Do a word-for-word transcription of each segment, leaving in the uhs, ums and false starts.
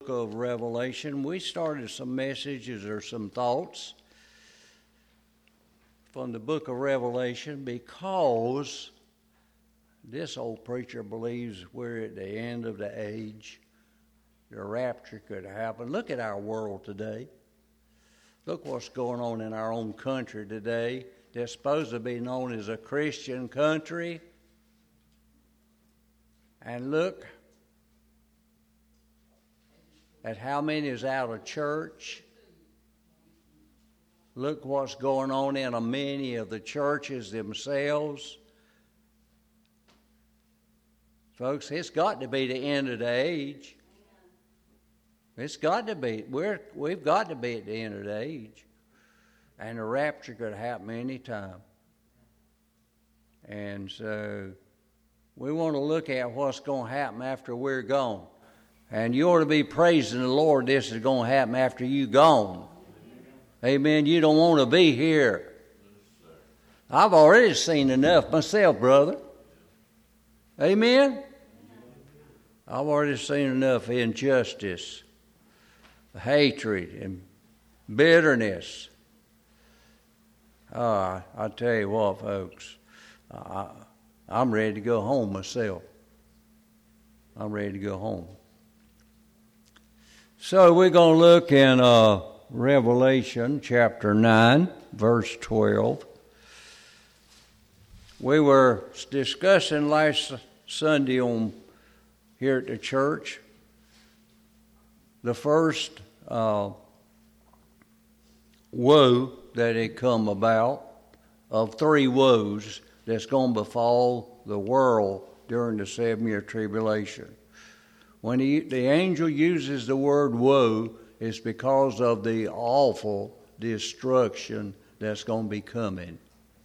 book of Revelation. We started some messages or some thoughts from the book of Revelation because this old preacher believes we're at the end of the age. The rapture could happen. Look at our world today. Look what's going on in our own country today. They're supposed to be known as a Christian country. And look at how many is out of church. Look what's going on in a many of the churches themselves. Folks, it's got to be the end of the age. It's got to be. We're, we've got to be at the end of the age. And the rapture could happen any time. And so we want to look at what's going to happen after we're gone. And you ought to be praising the Lord this is going to happen after you're gone. Amen. You don't want to be here. I've already seen enough myself, brother. Amen. I've already seen enough injustice, hatred, and bitterness. Oh, I tell you what, folks, I, I'm ready to go home myself. I'm ready to go home. So we're going to look in uh, Revelation chapter nine, verse twelve. We were discussing last Sunday on here at the church the first uh, woe that had come about of three woes that's going to befall the world during the seven-year tribulation. When he, the angel uses the word woe, it's because of the awful destruction that's going to be coming.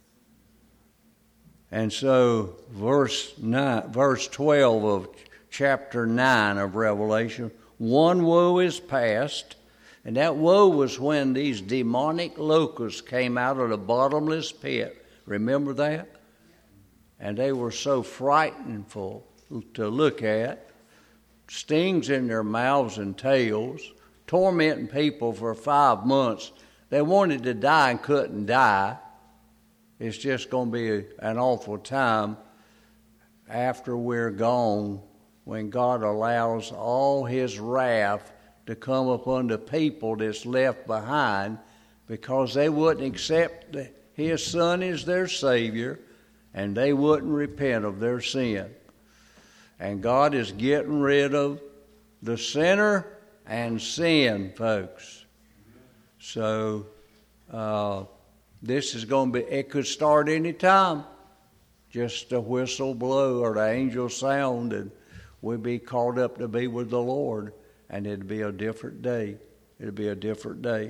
And so verse nine, verse twelve of chapter nine of Revelation, one woe is past, and that woe was when these demonic locusts came out of the bottomless pit. Remember that? And they were so frightful to look at. Stings in their mouths and tails, tormenting people for five months. They wanted to die and couldn't die. It's just going to be an awful time after we're gone when God allows all his wrath to come upon the people that's left behind because they wouldn't accept his son as their Savior and they wouldn't repent of their sin. And God is getting rid of the sinner and sin, folks. So uh, this is going to be, it could start any time. Just a whistle blow or the angel sound and we'll be called up to be with the Lord. And it'll be a different day. It'll be a different day.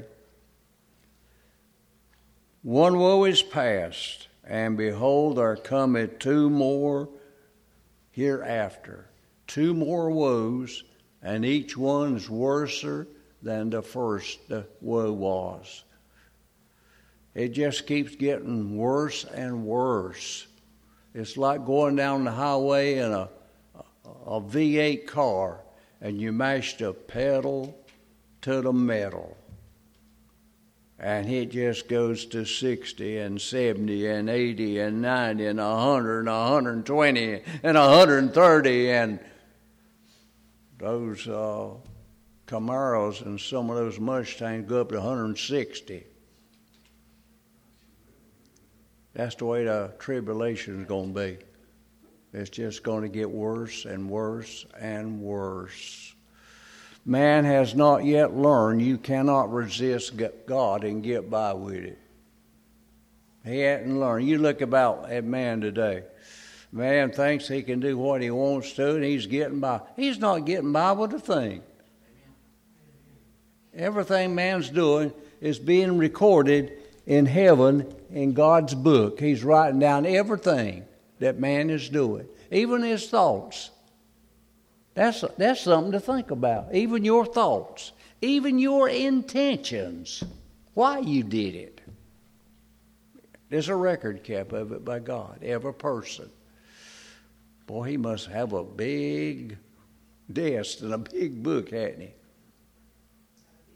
One woe is past, and behold, there cometh two more hereafter. Two more woes, and each one's worser than the first woe was. It just keeps getting worse and worse. It's like going down the highway in a, a V eight car, and you mash the pedal to the metal. And it just goes to sixty and seventy and eighty and ninety and one hundred and one hundred twenty and one hundred thirty. And those uh, Camaros and some of those Mustangs go up to one hundred sixty. That's the way the tribulation is going to be. It's just going to get worse and worse and worse. Man has not yet learned you cannot resist God and get by with it. He hasn't learned. You look about at man today. Man thinks he can do what he wants to, and he's getting by. He's not getting by with a thing. Everything man's doing is being recorded in heaven in God's book. He's writing down everything that man is doing, even his thoughts. That's, that's something to think about. Even your thoughts, even your intentions, why you did it. There's a record kept of it by God, every person. Boy, he must have a big desk and a big book, hadn't he?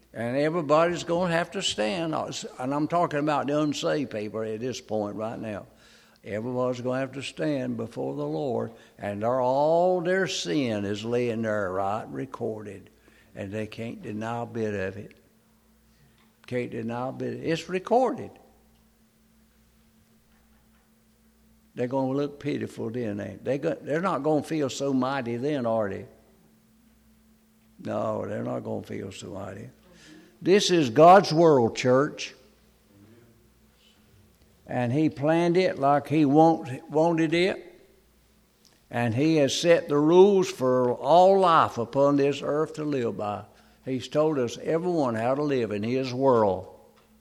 And everybody's going to have to stand. And I'm talking about the unsaved people at this point right now. Everybody's going to have to stand before the Lord. And they're, all their sin is laying there right recorded. And they can't deny a bit of it. Can't deny a bit of it. It's recorded. They're going to look pitiful then. They, they go, they're not going to feel so mighty then, are they? No, they're not going to feel so mighty. This is God's world, church. And He planned it like He want, wanted it. And He has set the rules for all life upon this earth to live by. He's told us, everyone, how to live in His world.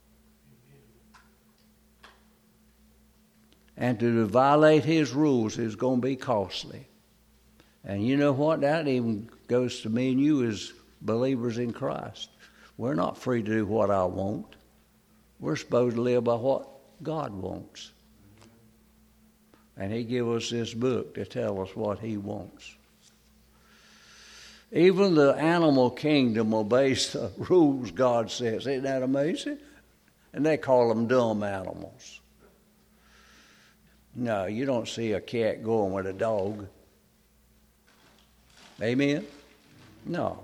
And to violate His rules is going to be costly. And you know what? That even goes to me and you as believers in Christ. We're not free to do what I want. We're supposed to live by what God wants. And He gave us this book to tell us what He wants. Even the animal kingdom obeys the rules God says. Isn't that amazing? And they call them dumb animals. No, you don't see a cat going with a dog. Amen? No.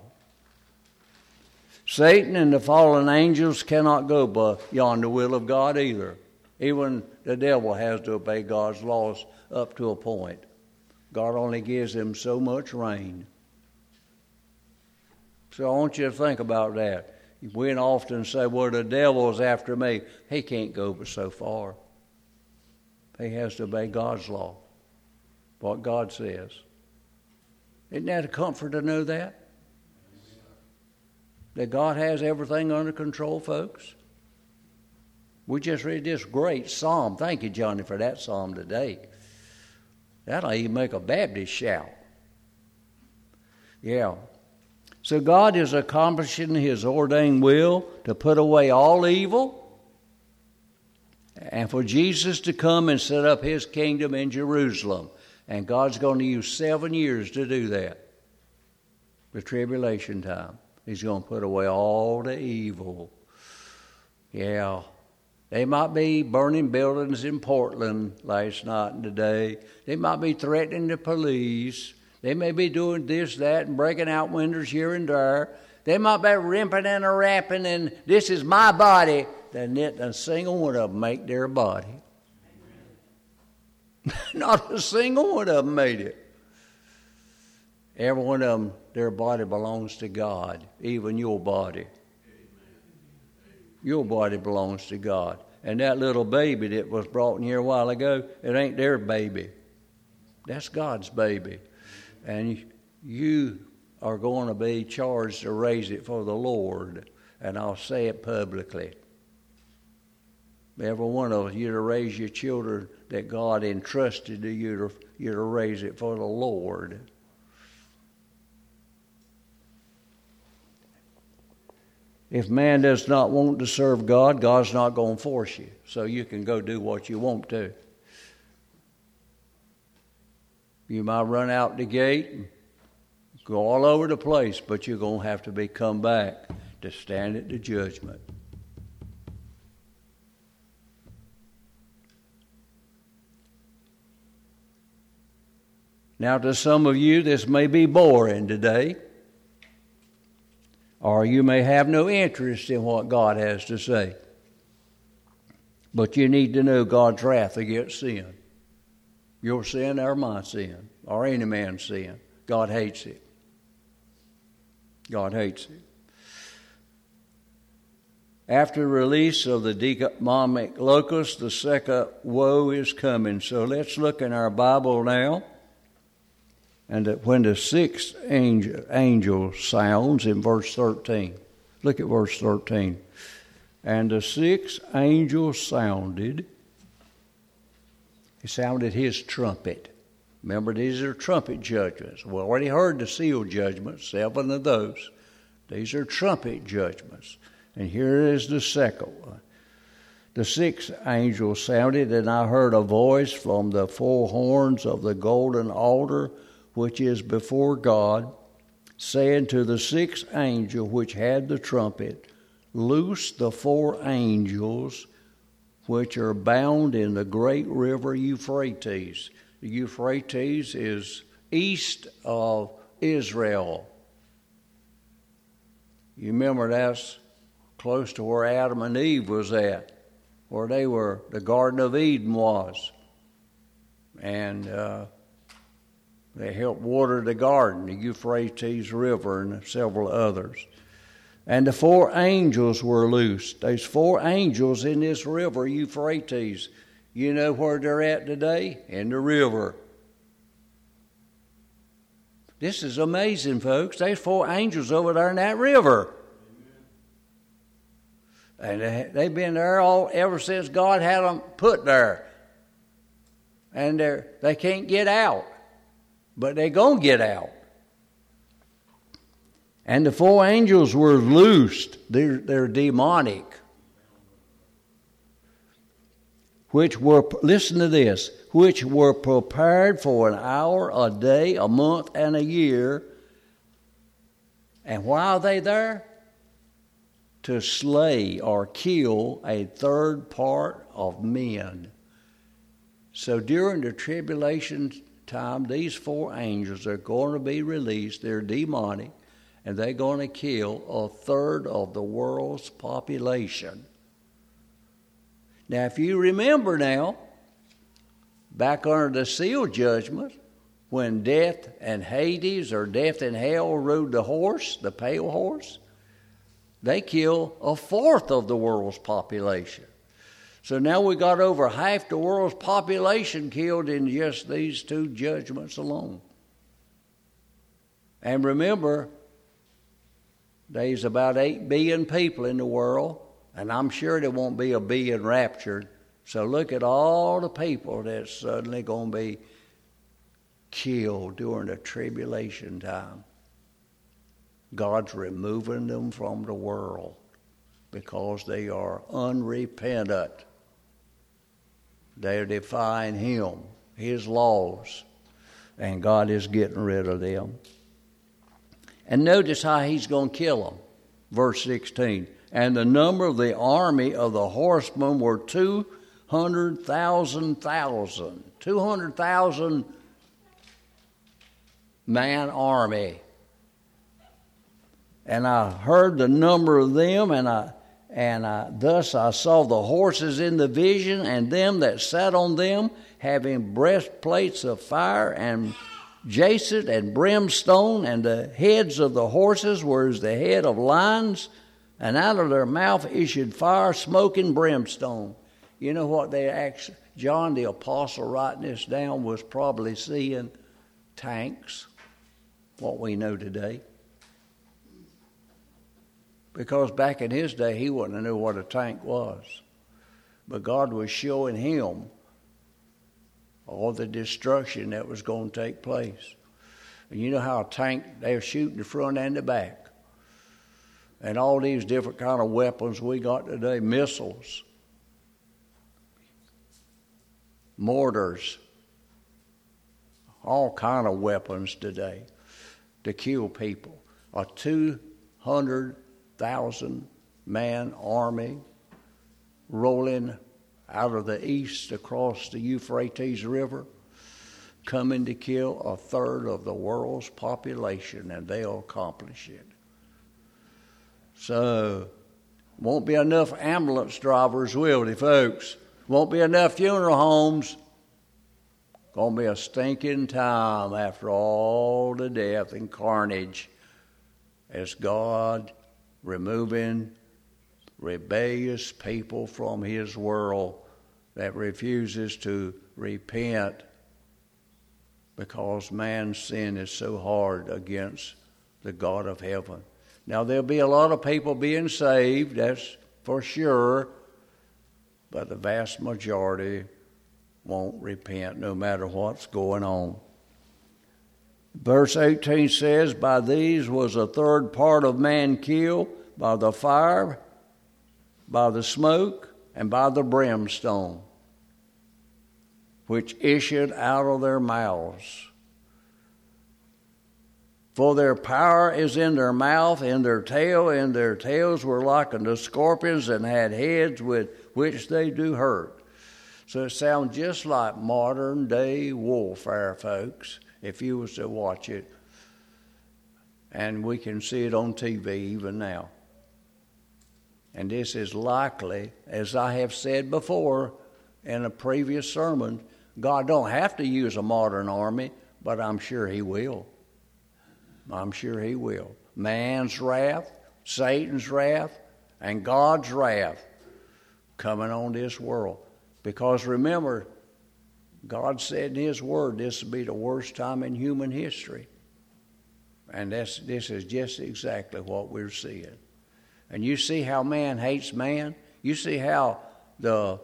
Satan and the fallen angels cannot go beyond the will of God either. Even the devil has to obey God's laws up to a point. God only gives them so much rain. So I want you to think about that. We often say, well, the devil's after me. He can't go but so far. He has to obey God's law, what God says. Isn't that a comfort to know that? That God has everything under control, folks? We just read this great psalm. Thank you, Johnny, for that psalm today. That'll even make a Baptist shout. Yeah. So God is accomplishing His ordained will to put away all evil and for Jesus to come and set up His kingdom in Jerusalem. And God's going to use seven years to do that. The tribulation time. He's going to put away all the evil. Yeah. They might be burning buildings in Portland last night and today. They might be threatening the police. They may be doing this, that, and breaking out windows here and there. They might be ripping and rapping, and this is my body. Then not a single one of them make their body. Not a single one of them made it. Every one of them, their body belongs to God, even your body. Your body belongs to God. And that little baby that was brought in here a while ago, it ain't their baby. That's God's baby. And you are going to be charged to raise it for the Lord. And I'll say it publicly. Every one of you to raise your children that God entrusted to you to, you to raise it for the Lord. If man does not want to serve God, God's not going to force you. So you can go do what you want to. You might run out the gate and go all over the place, but you're going to have to be come back to stand at the judgment. Now, to some of you, this may be boring today, or you may have no interest in what God has to say. But you need to know God's wrath against sin. Your sin or my sin, or any man's sin. God hates it. God hates it. After the release of the demonic locust, the second woe is coming. So let's look in our Bible now. And when the sixth angel, angel sounds in verse thirteen. Look at verse thirteen. And the sixth angel sounded. He sounded his trumpet. Remember, these are trumpet judgments. We already heard the seal judgments, seven of those. These are trumpet judgments. And here is the second one. The sixth angel sounded, and I heard a voice from the four horns of the golden altar, which is before God, saying to the sixth angel which had the trumpet, loosed the four angels which are bound in the great river Euphrates. The Euphrates is east of Israel. You remember that's close to where Adam and Eve was at, where they were, the Garden of Eden was. And uh, they helped water the garden, the Euphrates River, and several others. And the four angels were loosed. There's four angels in this river, Euphrates. You know where they're at today? In the river. This is amazing, folks. There's four angels over there in that river. And they, they've been there all ever since God had them put there. And they they can't get out. But they're going to get out. And the four angels were loosed. They're, they're demonic. Which were, listen to this, which were prepared for an hour, a day, a month, and a year. And why are they there? To slay or kill a third part of men. So during the tribulation time, these four angels are going to be released. They're demonic. And they're going to kill a third of the world's population. Now, if you remember now, back under the seal judgment, when death and Hades or death and hell rode the horse, the pale horse, they kill a fourth of the world's population. So now we got over half the world's population killed in just these two judgments alone. And remember, there's about eight billion people in the world, and I'm sure there won't be a billion raptured. So look at all the people that's suddenly going to be killed during the tribulation time. God's removing them from the world because they are unrepentant. They're defying Him, His laws, and God is getting rid of them. And notice how He's going to kill them. Verse sixteen. And the number of the army of the horsemen were two hundred thousand thousand. two hundred thousand man army. And I heard the number of them, and I and I, thus I saw the horses in the vision, and them that sat on them, having breastplates of fire and jacinth and brimstone, and the heads of the horses were as the head of lions, and out of their mouth issued fire, smoke, and brimstone. You know what they actually, John the Apostle writing this down was probably seeing tanks, what we know today. Because back in his day, he wouldn't have knew what a tank was. But God was showing him all the destruction that was going to take place. And you know how a tank, they're shooting the front and the back. And all these different kind of weapons we got today, missiles, mortars, all kind of weapons today to kill people. A two hundred thousand man army rolling out of the east across the Euphrates River, coming to kill a third of the world's population, and they'll accomplish it. So, won't be enough ambulance drivers, will they, folks? Won't be enough funeral homes. Gonna be a stinking time after all the death and carnage as God removing rebellious people from His world that refuses to repent because man's sin is so hard against the God of heaven. Now, there'll be a lot of people being saved, that's for sure, but the vast majority won't repent no matter what's going on. Verse eighteen says, by these was a third part of man killed, by the fire, by the smoke, and by the brimstone, which issued out of their mouths. For their power is in their mouth, in their tail, and their tails were like unto scorpions, and had heads with which they do hurt. So it sounds just like modern day warfare, folks, if you was to watch it. And we can see it on T V even now. And this is likely, as I have said before in a previous sermon, God don't have to use a modern army, but I'm sure he will. I'm sure he will. Man's wrath, Satan's wrath, and God's wrath coming on this world. Because remember, God said in his word this will be the worst time in human history. And that's, this is just exactly what we're seeing. And you see how man hates man. You see how the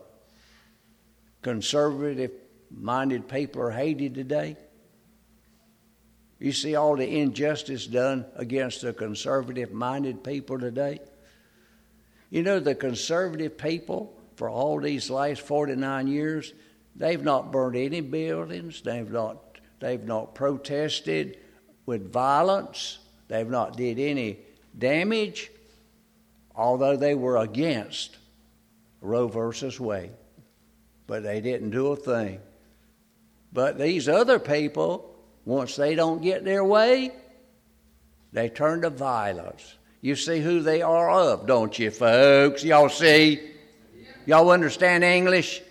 conservative-minded people are hated today. You see all the injustice done against the conservative-minded people today. You know, the conservative people, for all these last forty-nine years, they've not burned any buildings. They've not, they've not protested with violence. They've not did any damage, although they were against Roe versus Wade. But they didn't do a thing. But these other people, once they don't get their way, they turn to violence. You see who they are of, don't you, folks? Y'all see? Y'all understand English?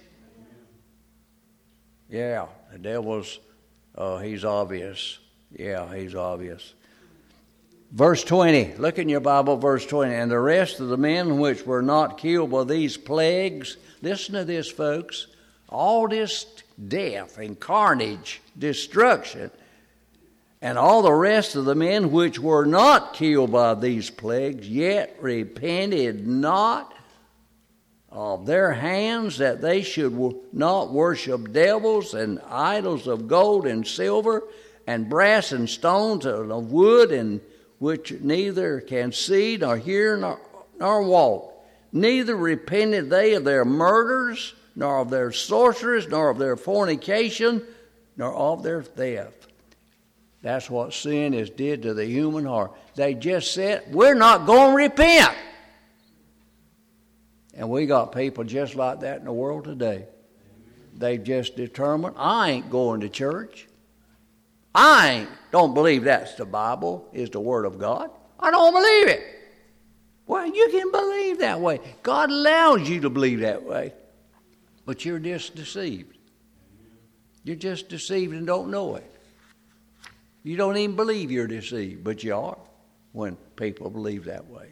Yeah, the devil's, uh, he's obvious. Yeah, he's obvious. Verse twenty, look in your Bible, verse twenty. And the rest of the men which were not killed by these plagues, listen to this, folks, all this death and carnage, destruction, and all the rest of the men which were not killed by these plagues, yet repented not of their hands, that they should not worship devils and idols of gold and silver and brass and stones and of wood, and which neither can see nor hear nor, nor walk. Neither repented they of their murders, nor of their sorceries, nor of their fornication, nor of their theft. That's what sin has did to the human heart. They just said, we're not going to repent. And we got people just like that in the world today. They just determined, I ain't going to church. I ain't, don't believe that's the Bible, is the Word of God. I don't believe it. Well, you can believe that way. God allows you to believe that way. But you're just deceived. You're just deceived and don't know it. You don't even believe you're deceived, but you are when people believe that way.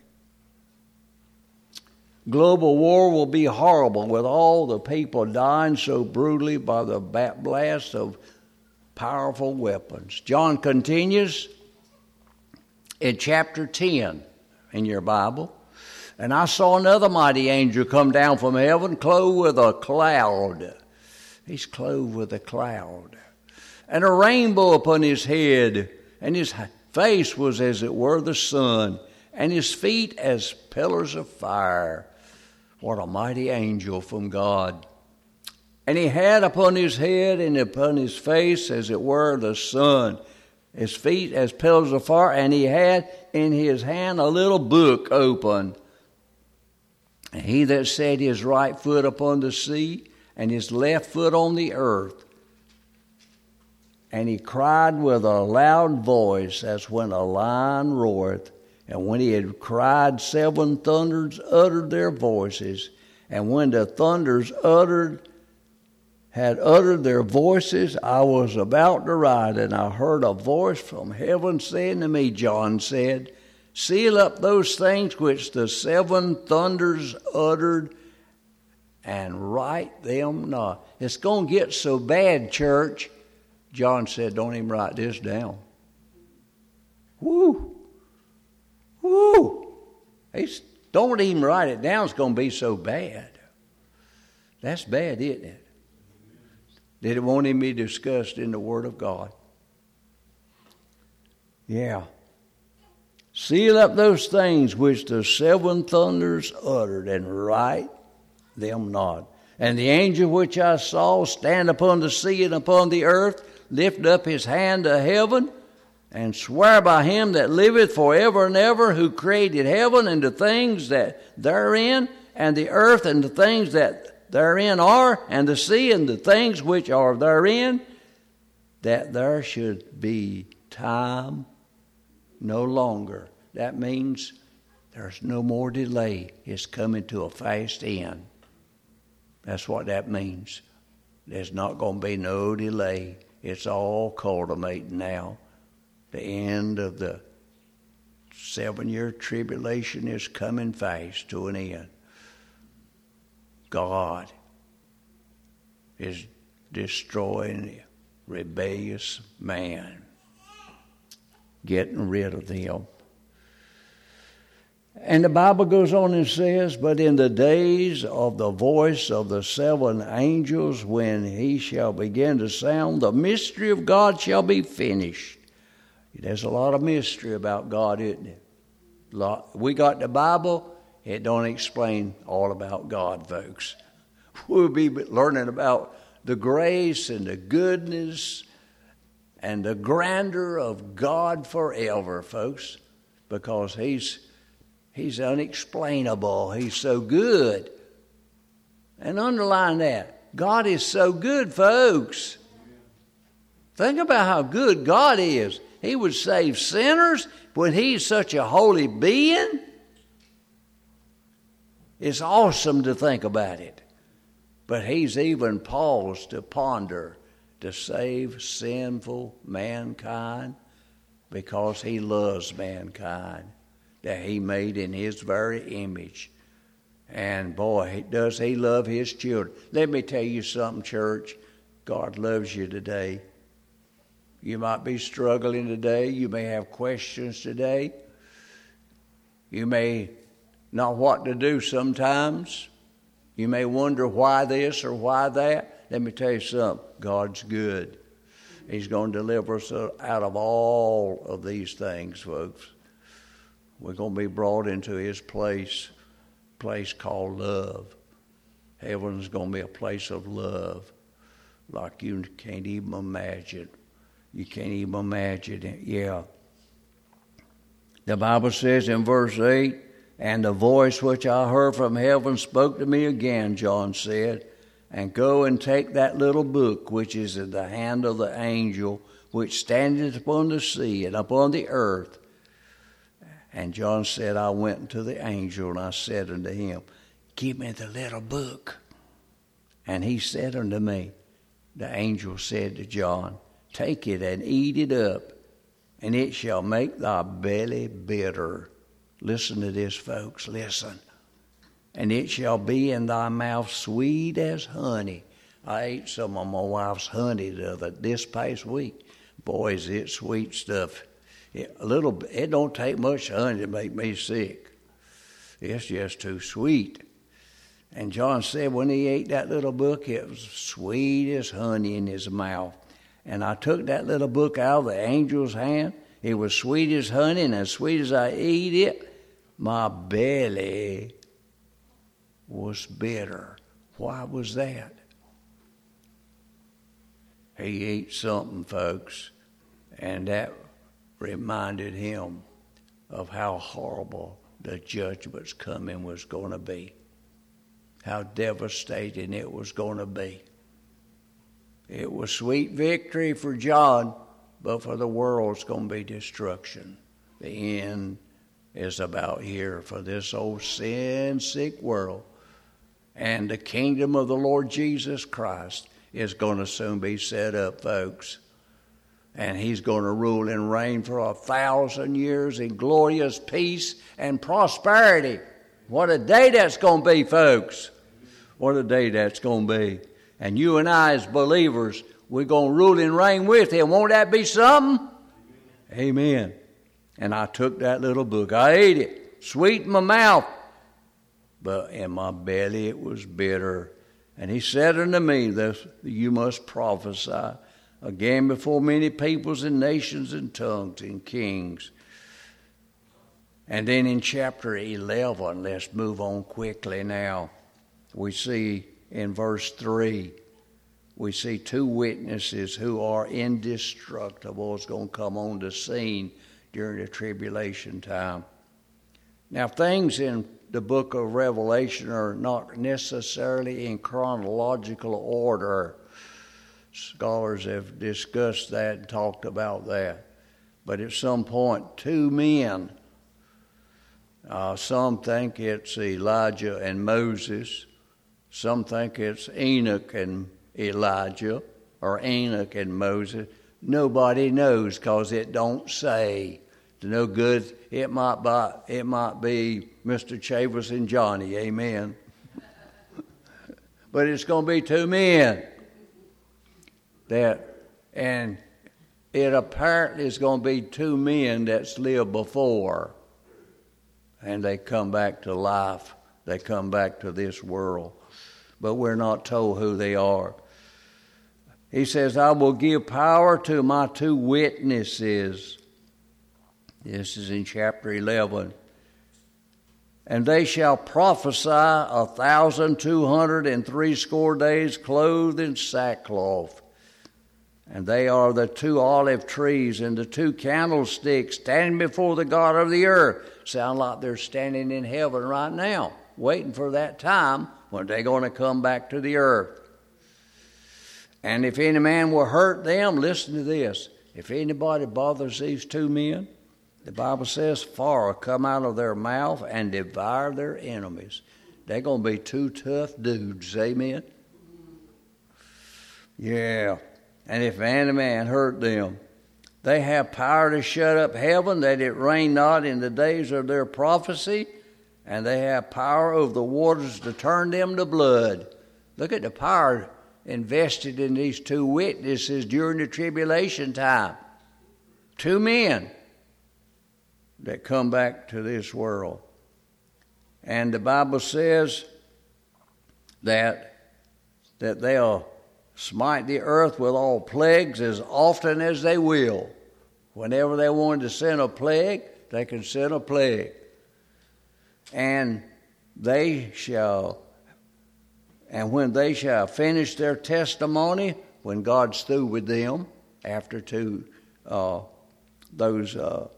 Global war will be horrible with all the people dying so brutally by the blast of powerful weapons. John continues in chapter ten in your Bible. And I saw another mighty angel come down from heaven, clothed with a cloud. He's clothed with a cloud. And a rainbow upon his head, and his face was as it were the sun, and his feet as pillars of fire. What a mighty angel from God. And he had upon his head and upon his face as it were the sun, his feet as pillars of fire, and he had in his hand a little book open. And he that set his right foot upon the sea, and his left foot on the earth, and he cried with a loud voice, as when a lion roareth. And when he had cried, seven thunders uttered their voices. And when the thunders uttered, had uttered their voices, I was about to write, and I heard a voice from heaven saying to me, John said, seal up those things which the seven thunders uttered, and write them not. It's going to get so bad, church. John said, don't even write this down. Woo! Woo! He's, don't even write it down. It's going to be so bad. That's bad, isn't it? That it won't even be discussed in the Word of God. Yeah. Seal up those things which the seven thunders uttered, and write them not. And the angel which I saw stand upon the sea and upon the earth lifted up his hand to heaven, and swear by him that liveth forever and ever, who created heaven and the things that therein, and the earth and the things that therein are, and the sea and the things which are therein, that there should be time no longer. That means there's no more delay. It's coming to a fast end. That's what that means. There's not going to be no delay. It's all culminating now. The end of the seven-year tribulation is coming fast to an end. God is destroying rebellious man, getting rid of them. And the Bible goes on and says, but in the days of the voice of the seven angels, when he shall begin to sound, the mystery of God shall be finished. There's a lot of mystery about God, isn't it? Lot. We got the Bible. It don't explain all about God, folks. We'll be learning about the grace and the goodness and the grandeur of God forever, folks, because he's he's unexplainable. He's so good. And underline that. God is so good, folks. Think about how good God is. He would save sinners when he's such a holy being. It's awesome to think about it. But he's even paused to ponder to save sinful mankind because he loves mankind that he made in his very image. And boy, does he love his children. Let me tell you something, church. God loves you today. You might be struggling today. You may have questions today. You may not know what to do sometimes. You may wonder why this or why that. Let me tell you something. God's good. He's going to deliver us out of all of these things, folks. We're going to be brought into his place, place called love. Heaven's going to be a place of love like you can't even imagine. You can't even imagine it. Yeah. The Bible says in verse eight, and the voice which I heard from heaven spoke to me again, John said, and go and take that little book which is in the hand of the angel which standeth upon the sea and upon the earth. And John said, I went unto the angel, and I said unto him, give me the little book. And he said unto me, the angel said to John, take it and eat it up, and it shall make thy belly bitter. Listen to this, folks, listen. And it shall be in thy mouth sweet as honey. I ate some of my wife's honey the other, this past week. Boy, is it sweet stuff. It, a little, it don't take much honey to make me sick. It's just too sweet. And John said when he ate that little book, it was sweet as honey in his mouth. And I took that little book out of the angel's hand. It was sweet as honey, and as sweet as I ate it, my belly was bitter. Why was that? He ate something, folks, and that reminded him of how horrible the judgment's coming was going to be, how devastating it was going to be. It was sweet victory for John, but for the world it's going to be destruction. The end is about here for this old sin-sick world. And the kingdom of the Lord Jesus Christ is going to soon be set up, folks. And he's going to rule and reign for a thousand years in glorious peace and prosperity. What a day that's going to be, folks. What a day that's going to be. And you and I as believers, we're going to rule and reign with him. Won't that be something? Amen. And I took that little book. I ate it. Sweet in my mouth. But in my belly it was bitter. And he said unto me, this, you must prophesy again before many peoples and nations and tongues and kings. And then in chapter eleven, let's move on quickly now. We see in verse three, we see two witnesses who are indestructible is going to come on the scene during the tribulation time. Now, things in the book of Revelation are not necessarily in chronological order. Scholars have discussed that and talked about that. But at some point, two men, uh, some think it's Elijah and Moses. Some think it's Enoch and Elijah, or Enoch and Moses. Nobody knows because it don't say. It's no good. It might be, it might be Mister Chavis and Johnny, amen. But it's going to be two men. That, and it apparently is going to be two men that's lived before. And they come back to life. They come back to this world. But we're not told who they are. He says, I will give power to my two witnesses. This is in chapter eleven. And they shall prophesy a thousand two hundred and threescore days clothed in sackcloth. And they are the two olive trees and the two candlesticks standing before the God of the earth. Sound like they're standing in heaven right now, waiting for that time when they're going to come back to the earth. And if any man will hurt them, listen to this. If anybody bothers these two men, the Bible says fire will come out of their mouth and devour their enemies. They're going to be two tough dudes, amen? Yeah. And if any man hurt them, they have power to shut up heaven, that it rain not in the days of their prophecy, and they have power over the waters to turn them to blood. Look at the power invested in these two witnesses during the tribulation time. Two men that come back to this world. And the Bible says that, that they'll smite the earth with all plagues as often as they will. Whenever they wanted to send a plague, they can send a plague. And they shall, and when they shall finish their testimony, when God's through with them, after two, uh, those uh,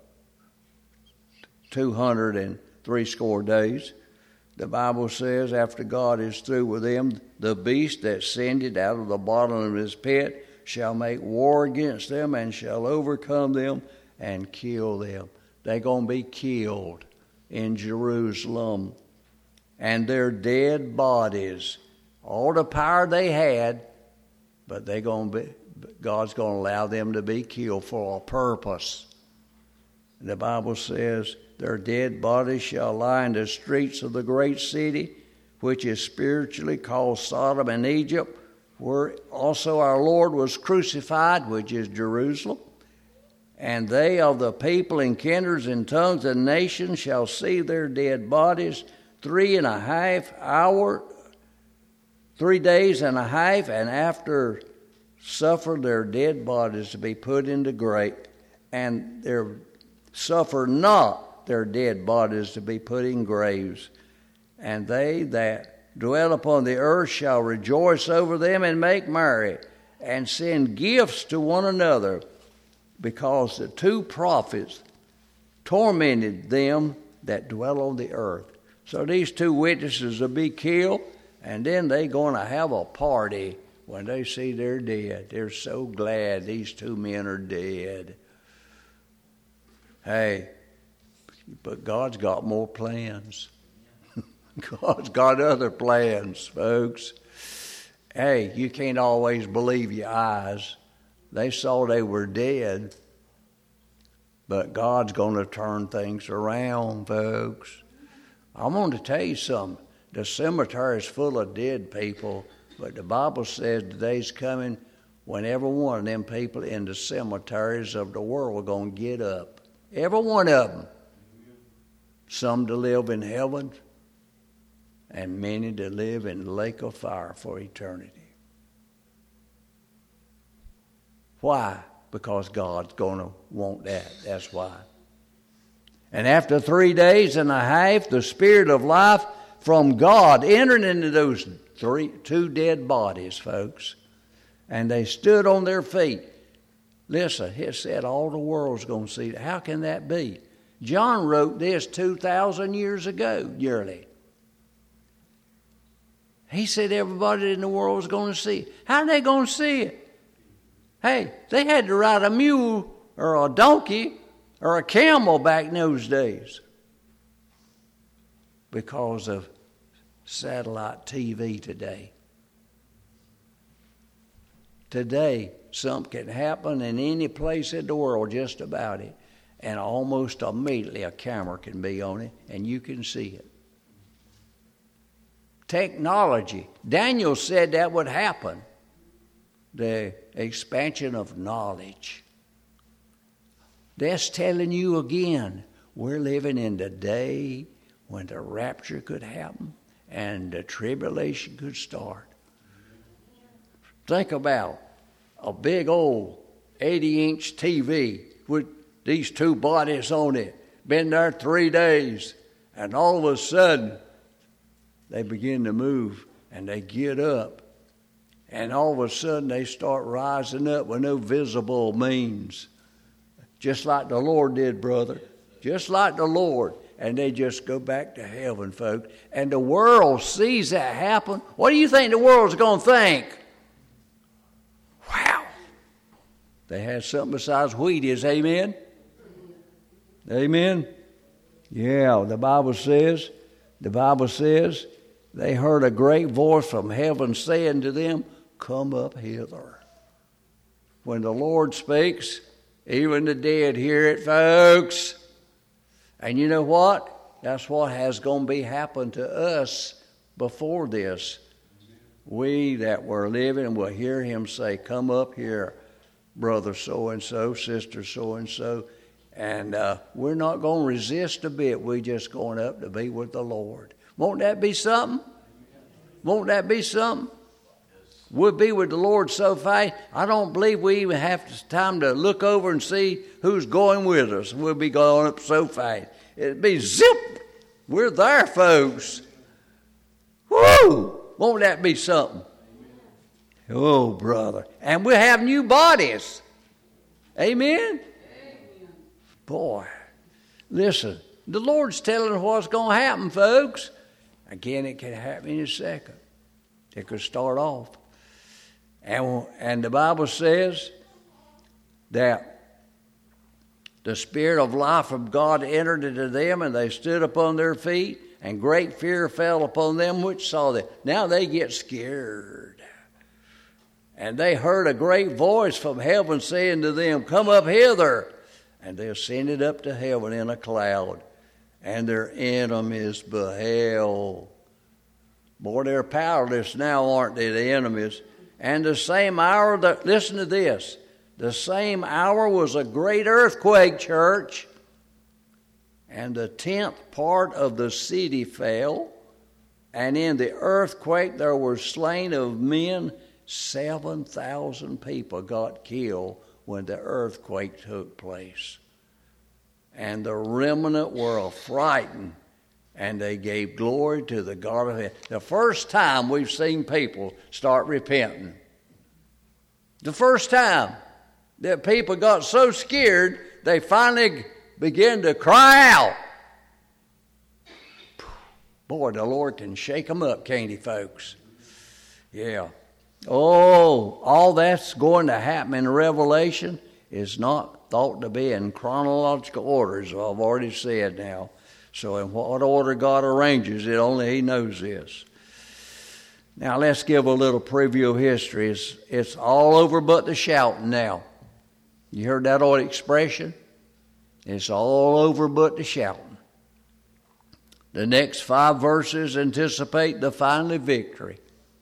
two hundred and threescore days, the Bible says after God is through with them, the beast that ascended out of the bottom of his pit shall make war against them and shall overcome them and kill them. They're going to be killed in Jerusalem. And their dead bodies, all the power they had, but they going to be, God's going to allow them to be killed for a purpose. The Bible says, their dead bodies shall lie in the streets of the great city, which is spiritually called Sodom and Egypt, where also our Lord was crucified, which is Jerusalem. And they of the people and kindreds and tongues and nations shall see their dead bodies three and a half hour, three days and a half, and after suffer their dead bodies to be put into grave, and their suffer not their dead bodies to be put in graves. And they that dwell upon the earth shall rejoice over them and make merry, and send gifts to one another, because the two prophets tormented them that dwell on the earth. So these two witnesses will be killed, and then they're going to have a party when they see they're dead. They're so glad these two men are dead. Hey, but God's got more plans. God's got other plans, folks. Hey, you can't always believe your eyes. They saw they were dead, but God's going to turn things around, folks. I'm going to tell you something. The cemetery is full of dead people, but the Bible says the day's coming when every one of them people in the cemeteries of the world are going to get up. Every one of them. Some to live in heaven, and many to live in the lake of fire for eternity. Why? Because God's going to want that. That's why. And after three days and a half, the Spirit of life from God entered into those three, two dead bodies, folks. And they stood on their feet. Listen, it said all the world's going to see it. How can that be? John wrote this two thousand years ago, yearly. He said everybody in the world was going to see it. How are they going to see it? Hey, they had to ride a mule or a donkey or a camel back in those days because of satellite T V today. Today, something can happen in any place in the world, just about it, and almost immediately a camera can be on it, and you can see it. Technology. Daniel said that would happen. The expansion of knowledge. That's telling you again, we're living in the day when the rapture could happen and the tribulation could start. Think about a big old eighty-inch T V with these two bodies on it. Been there three days, and all of a sudden, they begin to move, and they get up. And all of a sudden, they start rising up with no visible means. Just like the Lord did, brother. Just like the Lord. And they just go back to heaven, folks. And the world sees that happen. What do you think the world's going to think? Wow. They had something besides Wheaties, amen? Amen? Yeah, the Bible says, the Bible says, they heard a great voice from heaven saying to them, come up hither. When the Lord speaks, even the dead hear it, folks. And you know what? That's what has going to be happen to us before this. We that were living will hear him say, come up here, brother so-and-so, sister so-and-so. And uh, we're not going to resist a bit. We're just going up to be with the Lord. Won't that be something? Won't that be something? We'll be with the Lord so fast, I don't believe we even have time to look over and see who's going with us. We'll be going up so fast. It'll be zip. We're there, folks. Woo! Won't that be something? Oh, brother. And we'll have new bodies. Amen? Amen. Boy, listen. The Lord's telling us what's going to happen, folks. Again, it can happen in a second. It could start off. And, and the Bible says that the Spirit of life of God entered into them, and they stood upon their feet, and great fear fell upon them which saw them. Now they get scared. And they heard a great voice from heaven saying to them, come up hither. And they ascended up to heaven in a cloud. And their enemies beheld. Boy, they're powerless now, aren't they, the enemies? And the same hour, that, listen to this, the same hour was a great earthquake, church. And the tenth part of the city fell. And in the earthquake there were slain of men, seven thousand people got killed when the earthquake took place. And the remnant were frightened, and they gave glory to the God of heaven. The first time we've seen people start repenting. The first time that people got so scared, they finally began to cry out. Boy, the Lord can shake them up, can't he, folks? Yeah. Oh, all that's going to happen in Revelation is not thought to be in chronological order, as I've already said now. So in what order God arranges it, only he knows this. Now let's give a little preview of history. It's, it's all over but the shouting now. You heard that old expression? It's all over but the shouting. The next five verses anticipate the final victory.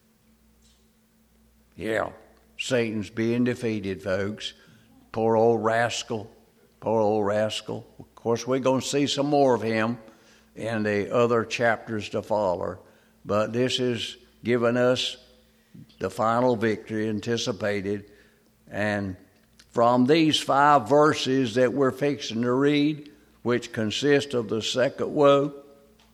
Yeah, Satan's being defeated, folks. Poor old rascal. Poor old rascal. Of course, we're going to see some more of him in the other chapters to follow. But this is giving us the final victory anticipated. And from these five verses that we're fixing to read, which consist of the second woe,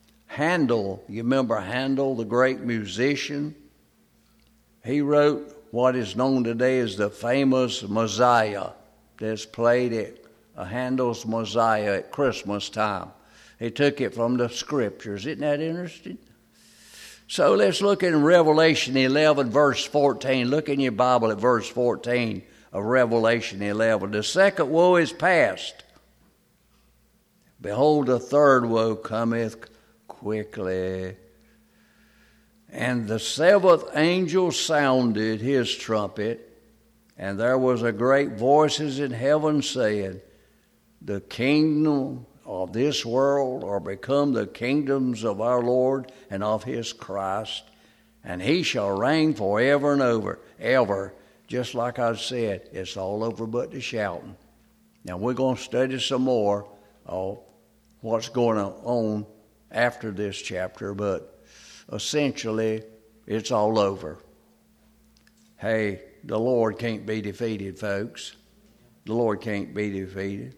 Handel, you remember Handel, the great musician? He wrote what is known today as the famous Messiah that's played at uh, Handel's Messiah at Christmas time. He took it from the scriptures. Isn't that interesting? So let's look in Revelation eleven, verse fourteen. Look in your Bible at verse fourteen of Revelation eleven. The second woe is past. Behold, the third woe cometh quickly. And the seventh angel sounded his trumpet, and there was a great voices in heaven saying, the kingdom of this world are become the kingdoms of our Lord and of his Christ, and he shall reign forever and over, ever. Just like I said, it's all over but the shouting. Now we're going to study some more of what's going on after this chapter, but essentially it's all over. Hey, the Lord can't be defeated, folks. The Lord can't be defeated.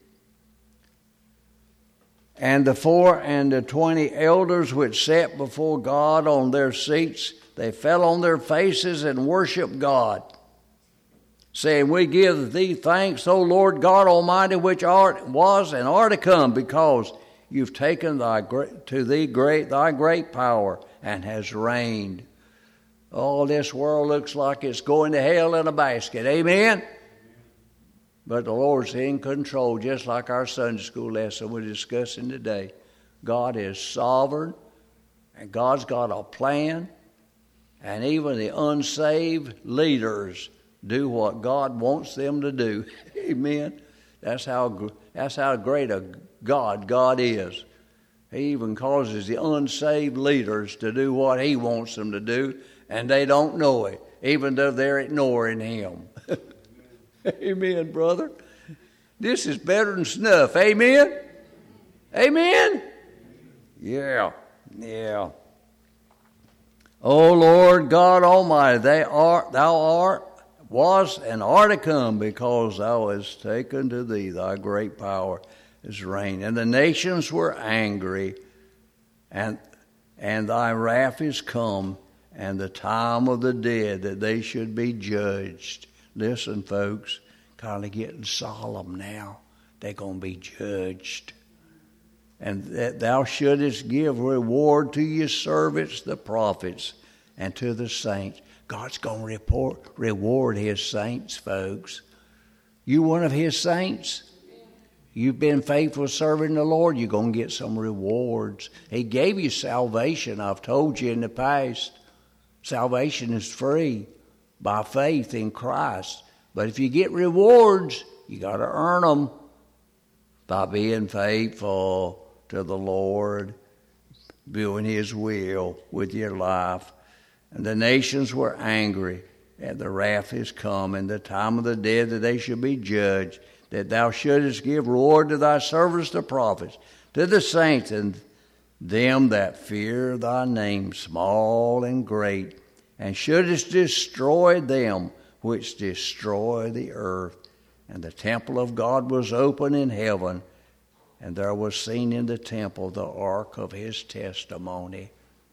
And the four and the twenty elders which sat before God on their seats, they fell on their faces and worshiped God, saying, we give thee thanks, O Lord God Almighty, which art, was, and art to come, because you've taken thy great, to thee great thy great power and has reigned. All this world looks like it's going to hell in a basket. Amen? But the Lord's in control, just like our Sunday school lesson we're discussing today. God is sovereign, and God's got a plan, and even the unsaved leaders do what God wants them to do. Amen? That's how, that's how great a God God is. He even causes the unsaved leaders to do what he wants them to do, and they don't know it, even though they're ignoring him. Amen, brother. This is better than snuff. Amen? Amen? Yeah, yeah. O Lord God Almighty, they are, thou art, was, and art to come, because thou hast taken to thee thy great power is reigned. And the nations were angry, and, and thy wrath is come, and the time of the dead that they should be judged. Listen, folks, kind of getting solemn now. They're going to be judged. And that thou shouldest give reward to your servants, the prophets, and to the saints. God's going to report, reward his saints, folks. You one of his saints? You've been faithful serving the Lord, you're going to get some rewards. He gave you salvation. I've told you in the past, salvation is free by faith in Christ. But if you get rewards, you got to earn them by being faithful to the Lord, doing his will with your life. And the nations were angry, and the wrath is come, and the time of the dead that they should be judged, that thou shouldest give reward to thy servants the prophets, to the saints, and them that fear thy name, small and great, and shouldest destroy them which destroy the earth. And the temple of God was open in heaven, and there was seen in the temple the ark of his testimony.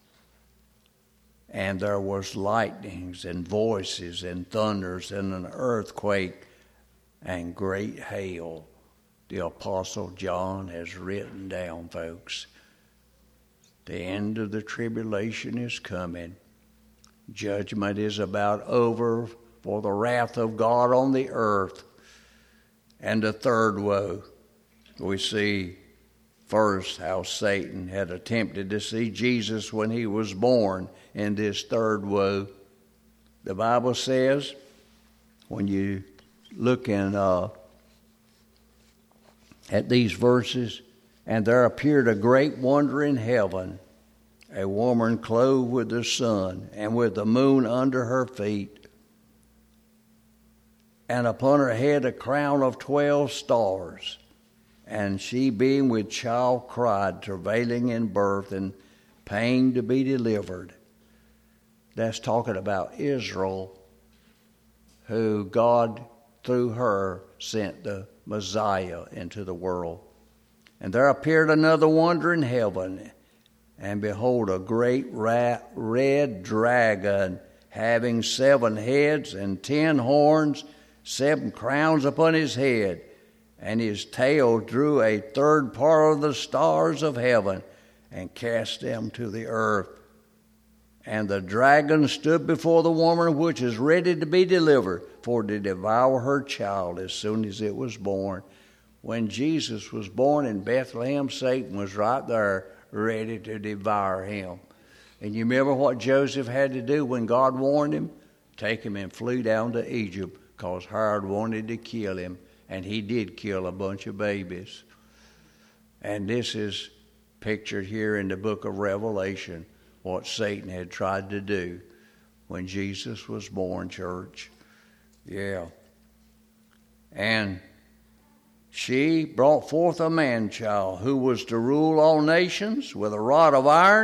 And there was lightnings and voices and thunders and an earthquake and great hail. The Apostle John has written down, folks. The end of the tribulation is coming. Judgment is about over for the wrath of God on the earth. And the third woe, we see first how Satan had attempted to see Jesus when he was born in this third woe. The Bible says, when you look in uh, at these verses, and there appeared a great wonder in heaven, a woman clothed with the sun and with the moon under her feet, and upon her head a crown of twelve stars. And she, being with child, cried, travailing in birth and pain to be delivered. That's talking about Israel, who God, through her, sent the Messiah into the world. And there appeared another wonder in heaven, and behold, a great rat, red dragon, having seven heads and ten horns, seven crowns upon his head, and his tail drew a third part of the stars of heaven and cast them to the earth. And the dragon stood before the woman which is ready to be delivered, for to devour her child as soon as it was born. When Jesus was born in Bethlehem, Satan was right there ready to devour him. And you remember what Joseph had to do when God warned him? Take him and flee down to Egypt, because Herod wanted to kill him. And he did kill a bunch of babies. And this is pictured here in the book of Revelation, what Satan had tried to do when Jesus was born, church. Yeah. And she brought forth a man-child who was to rule all nations with a rod of iron,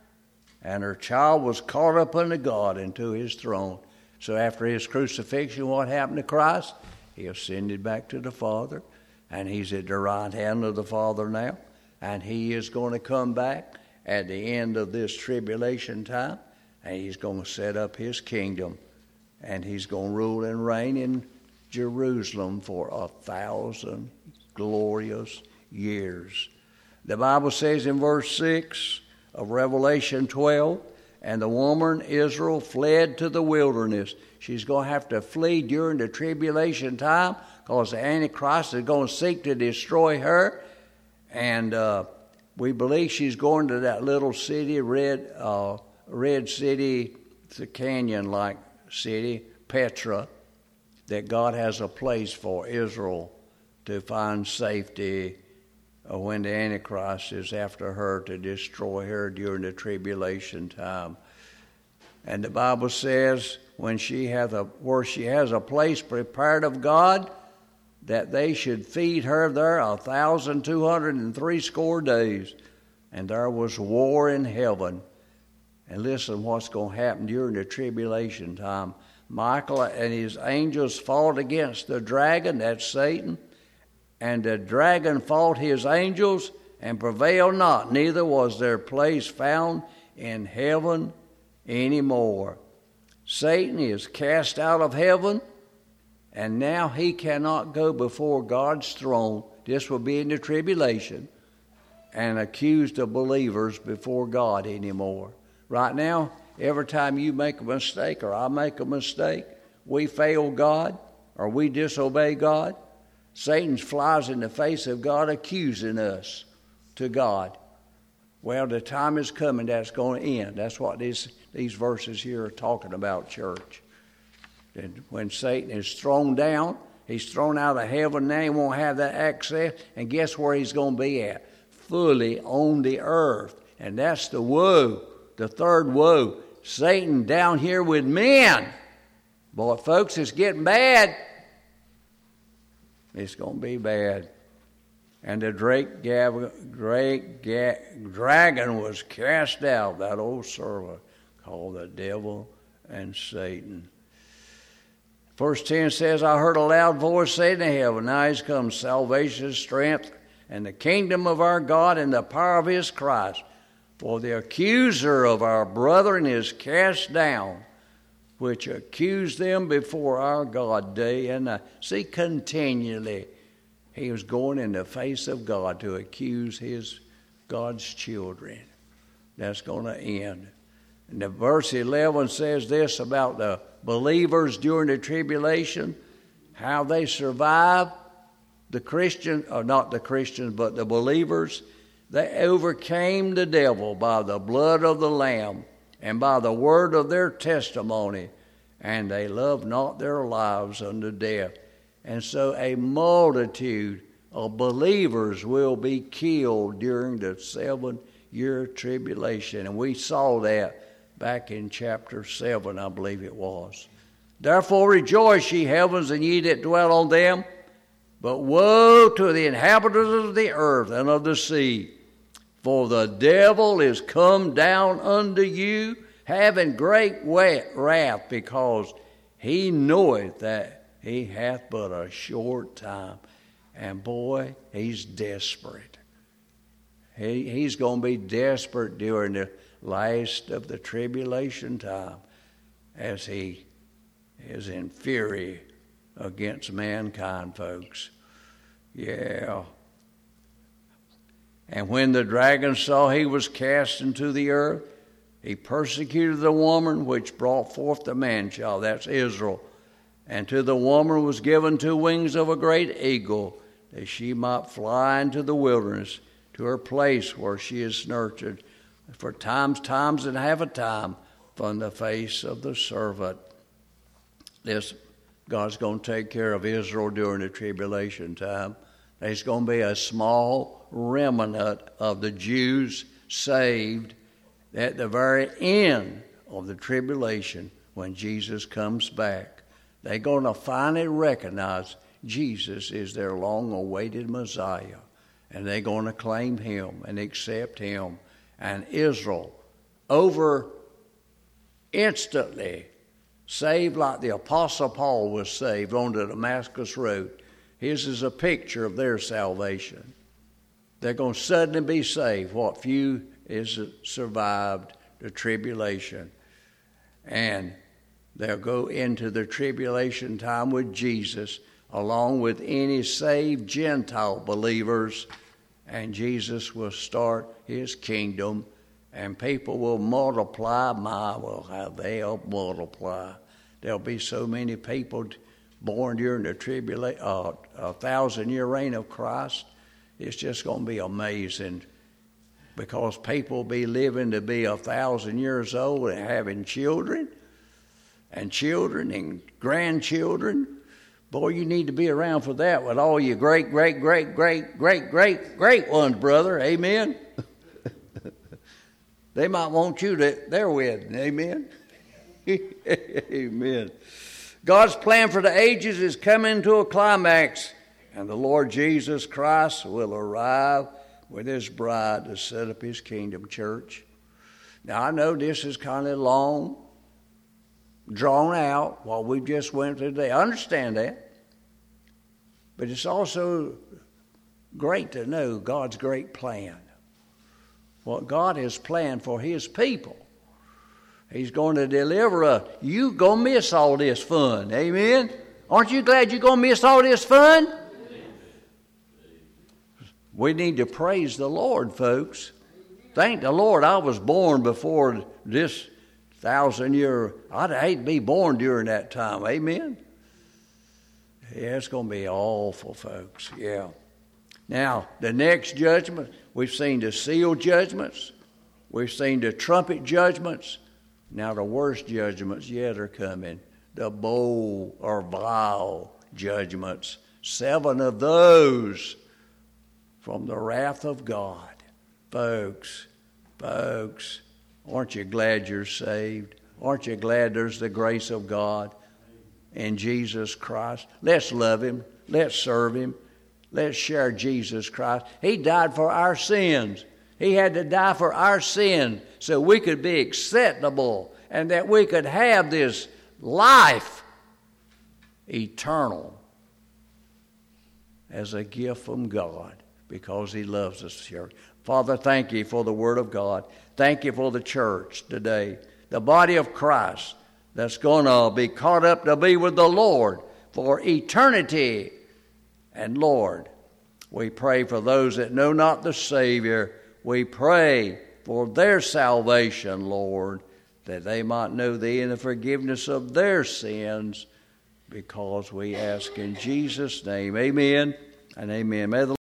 and her child was caught up unto God and to his throne. So after his crucifixion, what happened to Christ? He ascended back to the Father, and he's at the right hand of the Father now, and he is going to come back at the end of this tribulation time, and he's going to set up his kingdom, and he's going to rule and reign in Jerusalem for a thousand glorious years. The Bible says in verse six of Revelation twelve, and the woman Israel fled to the wilderness. She's going to have to flee during the tribulation time, because the Antichrist is going to seek to destroy her. And uh, we believe she's going to that little city, red, uh, red city, it's a canyon-like city, Petra, that God has a place for Israel to find safety uh, when the Antichrist is after her to destroy her during the tribulation time. And the Bible says when she hath a, where she has a place prepared of God, that they should feed her there a thousand two hundred and three score days. And there was war in heaven. And listen what's going to happen during the tribulation time. Michael and his angels fought against the dragon, that's Satan. And the dragon fought his angels and prevailed not, neither was their place found in heaven anymore. Satan is cast out of heaven, and now he cannot go before God's throne. This will be in the tribulation, and accuse the believers before God anymore. Right now, every time you make a mistake or I make a mistake, we fail God or we disobey God, Satan flies in the face of God accusing us to God. Well, the time is coming that's going to end. That's what these, these verses here are talking about, church. And when Satan is thrown down, he's thrown out of heaven, now he won't have that access. And guess where he's going to be at? Fully on the earth. And that's the woe, the third woe. Satan down here with men. Boy, folks, it's getting bad. It's going to be bad. And the great, great dragon was cast out, that old serpent called the devil and Satan. Verse ten says, I heard a loud voice say to heaven, now is come salvation, strength, and the kingdom of our God and the power of his Christ. For the accuser of our brethren is cast down, which accused them before our God day and night. See, continually he was going in the face of God to accuse his God's children. That's going to end. And the verse eleven says this about the believers during the tribulation, how they survive. The Christian, or not the Christians, but the believers, they overcame the devil by the blood of the Lamb and by the word of their testimony, and they loved not their lives unto death. And so a multitude of believers will be killed during the seven-year tribulation. And we saw that back in chapter seven, I believe it was. Therefore rejoice, ye heavens, and ye that dwell on them. But woe to the inhabitants of the earth and of the sea, for the devil is come down unto you, having great wrath, because he knoweth that he hath but a short time. And boy, he's desperate. He, he's going to be desperate during the last of the tribulation time. as he is in fury against mankind, folks. Yeah. And when the dragon saw he was cast into the earth, he persecuted the woman which brought forth the man-child. That's Israel. And to the woman was given two wings of a great eagle, that she might fly into the wilderness, to her place where she is nurtured for times, times, and half a time from the face of the servant. This, God's going to take care of Israel during the tribulation time. There's going to be a small remnant of the Jews saved at the very end of the tribulation when Jesus comes back. They're going to finally recognize Jesus is their long-awaited Messiah, and they're going to claim him and accept him. And Israel, over instantly, saved like the Apostle Paul was saved on the Damascus Road. His is a picture of their salvation. They're going to suddenly be saved, what few is survived the tribulation. And they'll go into the tribulation time with Jesus, along with any saved Gentile believers, and Jesus will start his kingdom, and people will multiply. My, well, how they'll multiply. There'll be so many people born during the tribulation, uh, a thousand-year reign of Christ. It's just going to be amazing, because people will be living to be a thousand years old and having children and children and grandchildren. Boy, you need to be around for that with all your great, great, great, great, great, great, great ones, brother. Amen. They might want you to their wedding. Amen. Amen. God's plan for the ages is coming to a climax, and the Lord Jesus Christ will arrive with his bride to set up his kingdom, church. Now, I know this is kind of long, drawn out, what we just went through today. I understand that. But it's also great to know God's great plan. What God has planned for his people. He's going to deliver us. You're going to miss all this fun. Amen? Aren't you glad you're going to miss all this fun? We need to praise the Lord, folks. Thank the Lord I was born before this thousand year. I'd hate to be born during that time. Amen? Yeah, it's going to be awful, folks. Yeah. Now, the next judgment, we've seen the seal judgments. We've seen the trumpet judgments. Now, the worst judgments yet are coming. The bowl or vial judgments. Seven of those from the wrath of God. Folks, folks, aren't you glad you're saved? Aren't you glad there's the grace of God in Jesus Christ? Let's love him. Let's serve him. Let's share Jesus Christ. He died for our sins. He had to die for our sin so we could be acceptable and that we could have this life eternal as a gift from God because he loves us here. Father, thank you for the word of God. Thank you for the church today, the body of Christ that's going to be caught up to be with the Lord for eternity. And Lord, we pray for those that know not the Savior. We pray for their salvation, Lord, that they might know thee and the forgiveness of their sins, because we ask in Jesus' name. Amen and amen. May the